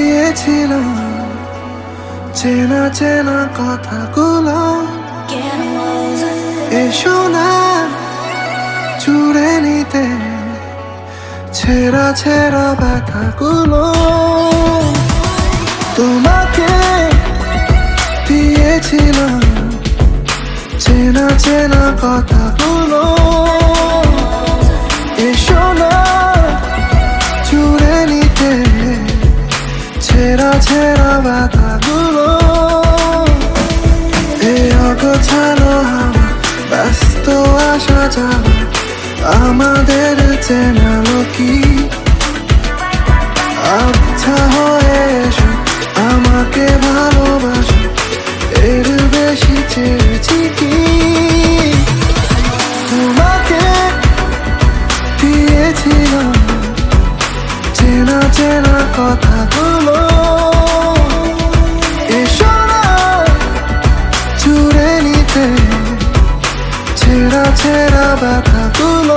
দিয়েছিলাম চেনা চেনা কথাগুলো, এসো না চুড়ে নিতে ছেঁড়া ছেঁড়া ব্যথাগুলো। তোমাকে দিয়েছিলাম চেনা চেনা কথাগুলো, এসো না চুড়ে নিতে ছেঁড়া ছেঁড়া ব্যথাগুলো। এই অগোছালো হাওয়া, ব্যস্ত আসা যাওয়া, আমাদের চেনালো কি? আবছা হয়ে এসো, আমাকে ভালোবাসো, এর বেশি চেয়েছি কি? তোমাকে দিয়েছিলাম চেনা চেনা কথাগুলো, এসো না চুড়ে নিতে ছেঁড়া ছেঁড়া ব্যথাগুলো।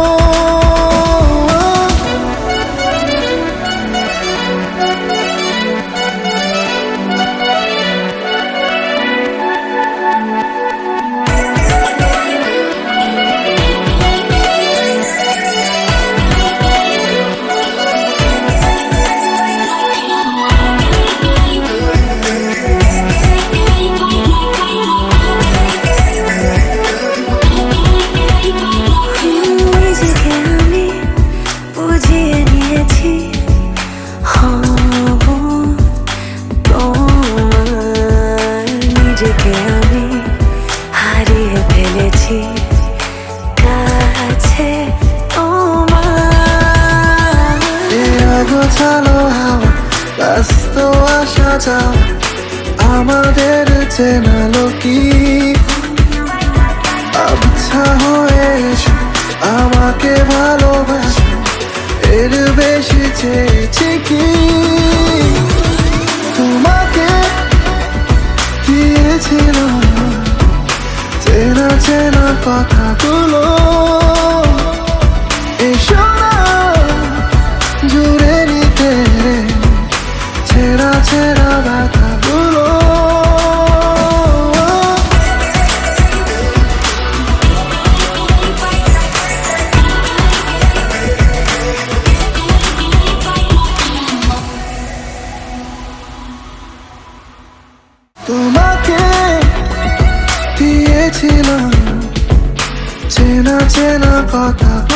গোছালো হাওয়া, ব্যস্ত আসা যাওয়া, আমাদের চেনালো কি? আবছা হয়ে এসো, আমাকে ভালোবাসো, এর বেশি চেয়েছি কি? তোমাকে দিয়েছিলাম চেনা চেনা কথাগুলো, এসো না জুড়ে নিতে ছেঁড়া ছেঁড়া ব্যথাগুলো। তোমাকে দিয়েছিলাম চেনা চেনা কথা।